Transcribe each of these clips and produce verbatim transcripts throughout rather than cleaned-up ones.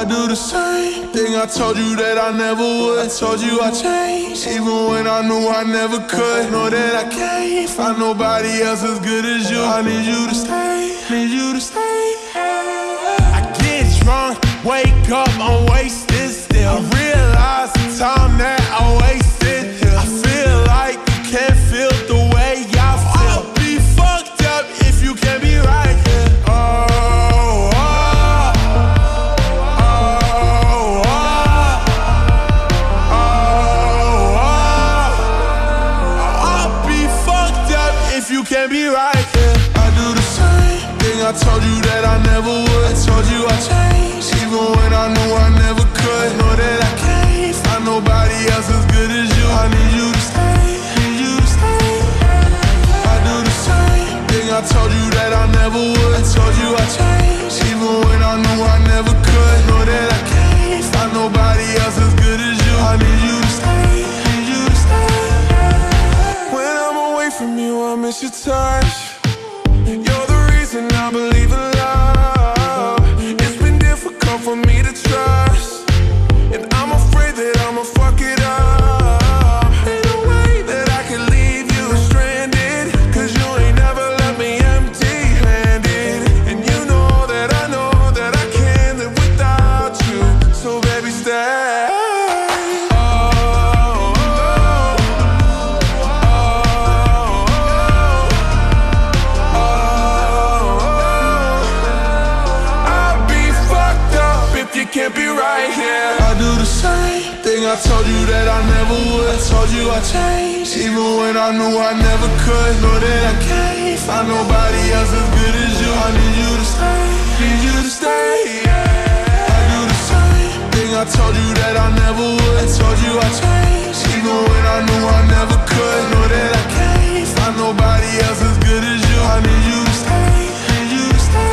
do the same thing I told you that I never would. I told you I changed, even when I knew I never could. Know that I can't find nobody else as good as you. I need you to stay, need you to stay. I get drunk, wake up, I'm wasted still. I realize the time that I wasted here. I feel like you can't feel the way I feel. I'll be fucked up if you can't be right here. Oh. Can't be right, yeah. I do the same thing I told you that I never would. I told you I changed, even when I knew I never could. Know that I can't find nobody else as good as you. I need you to stay, need you to stay. I do the same thing I told you that I never would. I told you I changed, even when I knew I never could. Know that I can't find nobody else as good as you. I need you to stay, need you to stay. When I'm away from you, I miss your touch. You're the reason I believe in love. It's been difficult for me to trust, and I'm afraid that I'ma fuck it up. Ain't no way that I can leave you stranded, cause you ain't never left me empty-handed. And you know that I know that I can't live without you. So baby, stay. Can't be right here. I do the same thing I told you that I never would. I told you I changed, even when I knew I never could. Know that I can't find nobody else as good as you. I need you to stay, need you to stay, yeah. I do the same thing I told you that I never would. I told you I changed, even when I knew I never could. Know that I can't find nobody else as good as you. I need you to stay, need you to stay.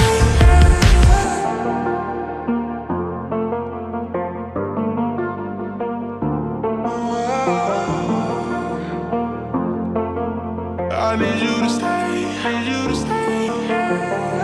I need you to stay, need you to stay.